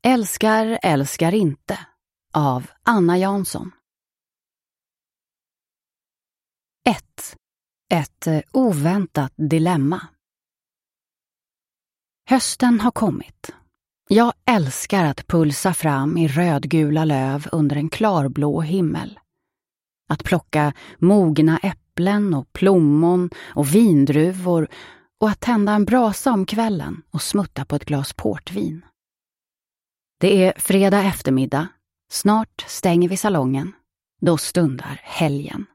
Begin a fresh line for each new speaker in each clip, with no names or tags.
Älskar, älskar inte av Anna Jansson. 1. Ett oväntat dilemma. Hösten har kommit. Jag älskar att pulsa fram i rödgula löv under en klarblå himmel. Att plocka mogna äpplen och plommon och vindruvor och att tända en brasa om kvällen och smutta på ett glas portvin. Det är fredag eftermiddag. Snart stänger vi salongen. Då stundar helgen.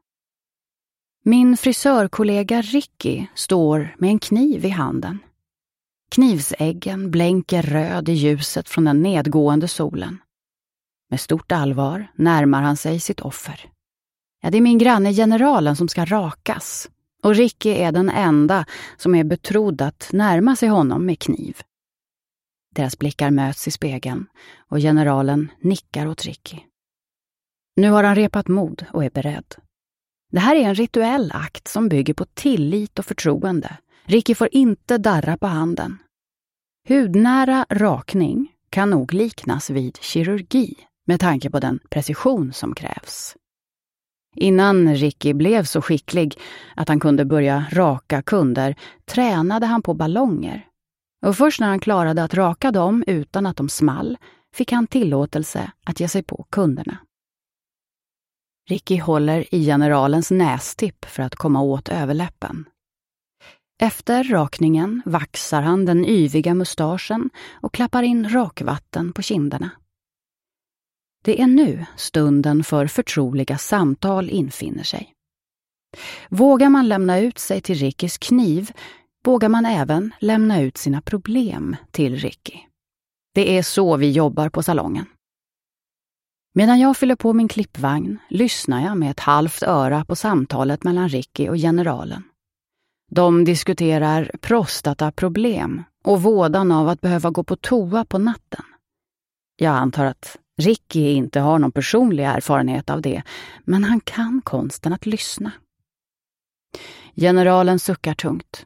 Min frisörkollega Ricky står med en kniv i handen. Knivsäggen blänker röd i ljuset från den nedgående solen. Med stort allvar närmar han sig sitt offer. Ja, det är min granne generalen som ska rakas. Och Ricky är den enda som är betrodd att närma sig honom med kniv. Deras blickar möts i spegeln och generalen nickar åt Ricky. Nu har han repat mod och är beredd. Det här är en rituell akt som bygger på tillit och förtroende. Ricky får inte darra på handen. Hudnära rakning kan nog liknas vid kirurgi med tanke på den precision som krävs. Innan Ricky blev så skicklig att han kunde börja raka kunder tränade han på ballonger. Och först när han klarade att raka dem utan att de small fick han tillåtelse att ge sig på kunderna. Ricky håller i generalens nästipp för att komma åt överläppen. Efter rakningen vaxar han den yviga mustaschen och klappar in rakvatten på kinderna. Det är nu stunden för förtroliga samtal infinner sig. Vågar man lämna ut sig till Rickys kniv, vågar man även lämna ut sina problem till Ricky. Det är så vi jobbar på salongen. Medan jag fyller på min klippvagn lyssnar jag med ett halvt öra på samtalet mellan Ricky och generalen. De diskuterar prostataproblem och vådan av att behöva gå på toa på natten. Jag antar att Ricky inte har någon personlig erfarenhet av det, men han kan konsten att lyssna. Generalen suckar tungt.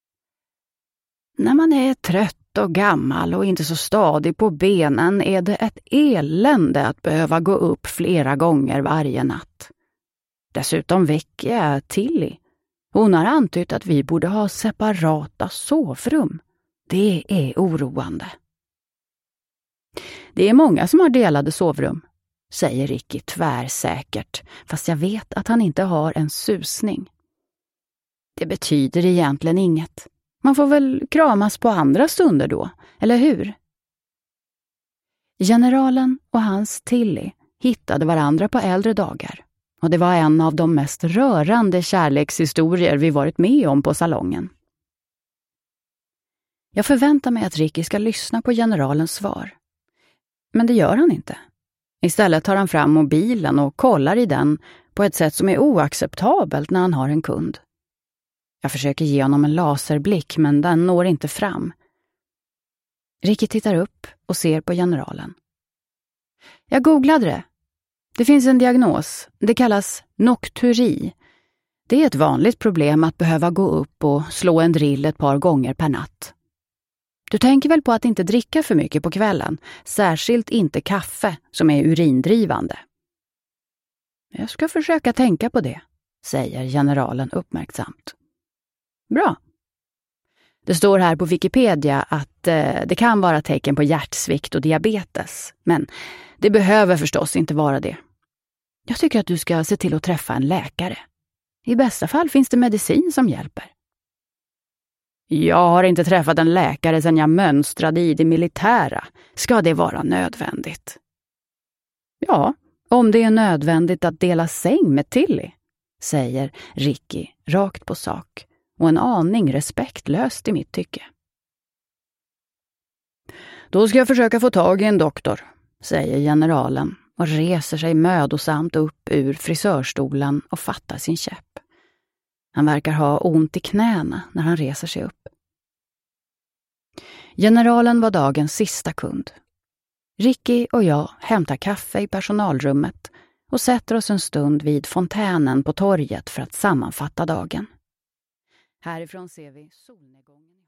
När man är trött och gammal och inte så stadig på benen är det ett elände att behöva gå upp flera gånger varje natt. Dessutom väcker jag Tilly. Hon har antytt att vi borde ha separata sovrum. Det är oroande. Det är många som har delade sovrum, säger Ricky tvärsäkert, fast jag vet att han inte har en susning. Det betyder egentligen inget. Man får väl kramas på andra stunder då, eller hur? Generalen och hans Tilly hittade varandra på äldre dagar. Och det var en av de mest rörande kärlekshistorier vi varit med om på salongen. Jag förväntar mig att Ricky ska lyssna på generalens svar. Men det gör han inte. Istället tar han fram mobilen och kollar i den på ett sätt som är oacceptabelt när han har en kund. Jag försöker ge honom en laserblick, men den når inte fram. Ricky tittar upp och ser på generalen. Jag googlade det. Det finns en diagnos. Det kallas nokturi. Det är ett vanligt problem att behöva gå upp och slå en drill ett par gånger per natt. Du tänker väl på att inte dricka för mycket på kvällen, särskilt inte kaffe som är urindrivande. Jag ska försöka tänka på det, säger generalen uppmärksamt. Bra. Det står här på Wikipedia att det kan vara tecken på hjärtsvikt och diabetes, men det behöver förstås inte vara det. Jag tycker att du ska se till att träffa en läkare. I bästa fall finns det medicin som hjälper. Jag har inte träffat en läkare sedan jag mönstrade i det militära. Ska det vara nödvändigt? Ja, om det är nödvändigt att dela säng med Tilly, säger Ricky rakt på sak och en aning respektlöst i mitt tycke. Då ska jag försöka få tag i en doktor, säger generalen och reser sig mödosamt upp ur frisörstolen och fattar sin käpp. Han verkar ha ont i knäna när han reser sig upp. Generalen var dagens sista kund. Ricky och jag hämtar kaffe i personalrummet och sätter oss en stund vid fontänen på torget för att sammanfatta dagen. Härifrån ser vi solnedgången.